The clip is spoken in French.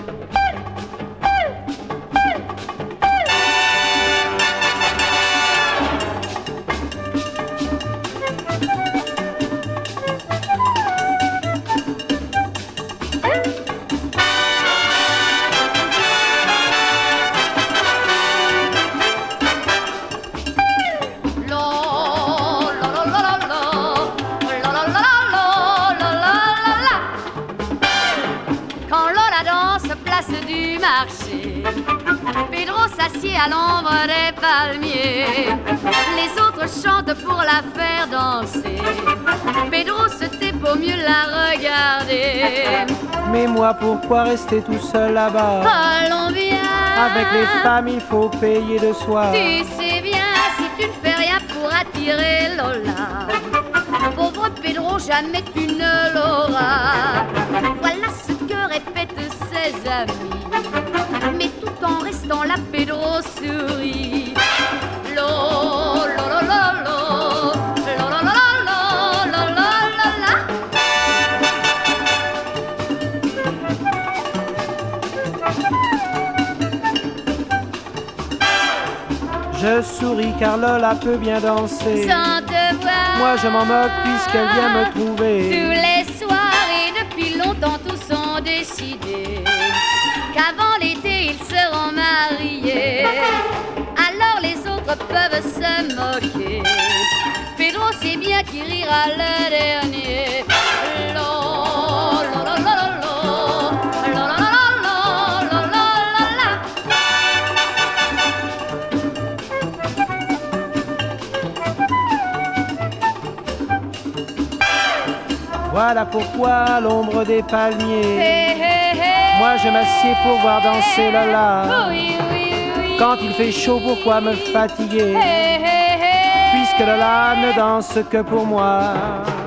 Du marché, Pedro s'assied à l'ombre des palmiers. Les autres chantent pour la faire danser. Pedro se tait pour mieux la regarder. Mais moi, pourquoi rester tout seul là-bas? Allons bien. Avec les femmes, il faut payer de soi. Tu sais bien, si tu ne fais rien pour attirer Lola, pauvre Pedro, jamais tu ne l'auras. Voilà ce que répètent ses amis, mais tout en restant là, Pedro sourit. Lo, lo, lo, lo, lo, lo, lo, lo, lo, lo, lo, lo. Je souris car Lola peut bien danser. Sans te voir, moi je m'en moque puisqu'elle vient me trouver. Tous les soirs et depuis longtemps tous ont décidé qu'avant l'été ils seront mariés. Alors les autres peuvent se moquer. Pedro sait bien qui rira le dernier. Lo, lo, lo, lo, lo, lo, lo, lo, lo, lo, lo, lo. Voilà pourquoi à l'ombre des palmiers, Hey, hey, hey. moi je m'assieds pour voir danser Lola. Oui, oui, oui. Quand il fait chaud, pourquoi me fatiguer? Hey, hey, hey. Puisque Lola ne danse que pour moi.